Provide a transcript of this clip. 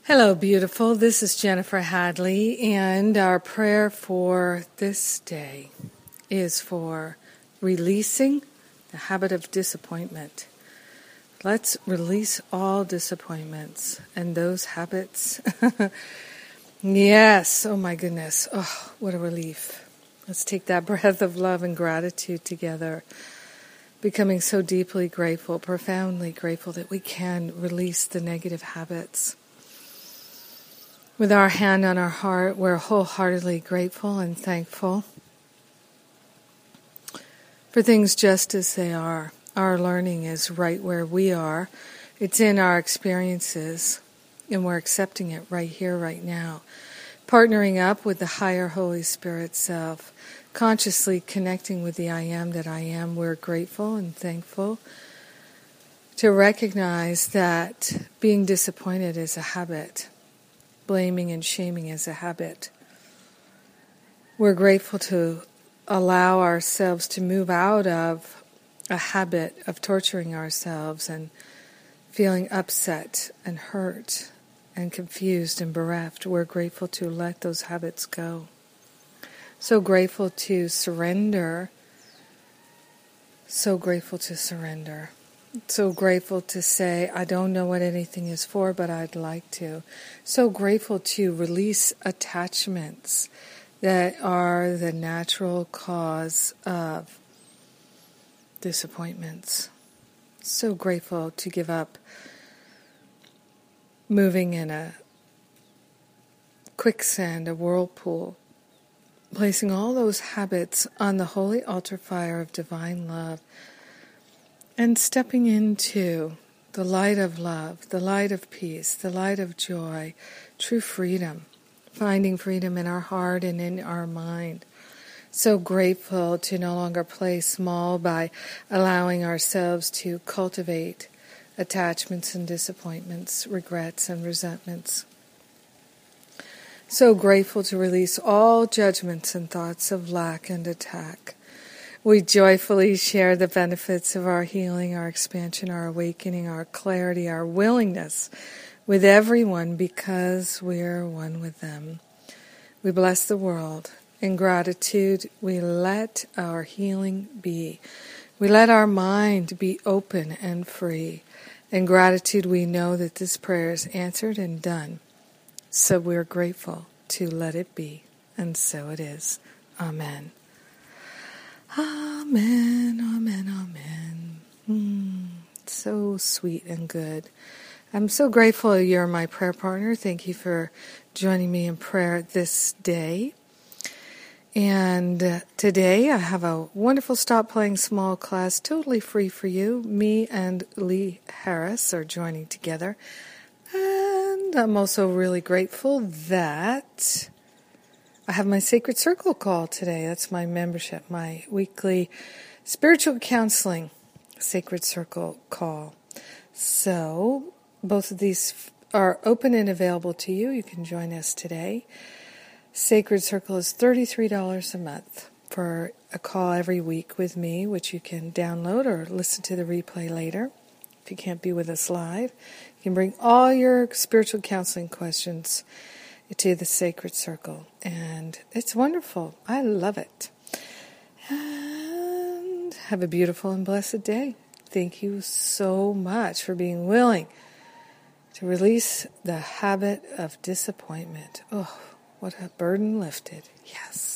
Hello, beautiful. This is Jennifer Hadley, and our prayer for this day is for releasing the habit of disappointment. Let's release all disappointments and those habits. Yes, oh my goodness. Oh, what a relief. Let's take that breath of love and gratitude together, becoming so deeply grateful, profoundly grateful that we can release the negative habits. With our hand on our heart, we're wholeheartedly grateful and thankful for things just as they are. Our learning is right where we are. It's in our experiences, and we're accepting it right here, right now. Partnering up with the higher Holy Spirit self, consciously connecting with the I am that I am, we're grateful and thankful to recognize that being disappointed is a habit. Blaming and shaming is a habit. We're grateful to allow ourselves to move out of a habit of torturing ourselves and feeling upset and hurt and confused and bereft. We're grateful to let those habits go. So grateful to surrender. So grateful to surrender. So grateful to say, I don't know what anything is for, but I'd like to. So grateful to release attachments that are the natural cause of disappointments. So grateful to give up moving in a quicksand, a whirlpool, placing all those habits on the holy altar fire of divine love, and stepping into the light of love, the light of peace, the light of joy, true freedom, finding freedom in our heart and in our mind. So grateful to no longer play small by allowing ourselves to cultivate attachments and disappointments, regrets and resentments. So grateful to release all judgments and thoughts of lack and attack. We joyfully share the benefits of our healing, our expansion, our awakening, our clarity, our willingness with everyone because we're one with them. We bless the world. In gratitude, we let our healing be. We let our mind be open and free. In gratitude, we know that this prayer is answered and done. So we're grateful to let it be. And so it is. Amen. Amen, amen, amen. So sweet and good. I'm so grateful you're my prayer partner. Thank you for joining me in prayer this day. And today I have a wonderful Stop Playing Small class, totally free for you. Me and Lee Harris are joining together. And I'm also really grateful that I have my Sacred Circle call today. That's my membership, my weekly spiritual counseling Sacred Circle call. So both of these are open and available to you. You can join us today. Sacred Circle is $33 a month for a call every week with me, which you can download or listen to the replay later. If you can't be with us live, you can bring all your spiritual counseling questions to the Sacred Circle, and it's wonderful. I love it. And have a beautiful and blessed day. Thank you so much for being willing to release the habit of disappointment. Oh, what a burden lifted. Yes.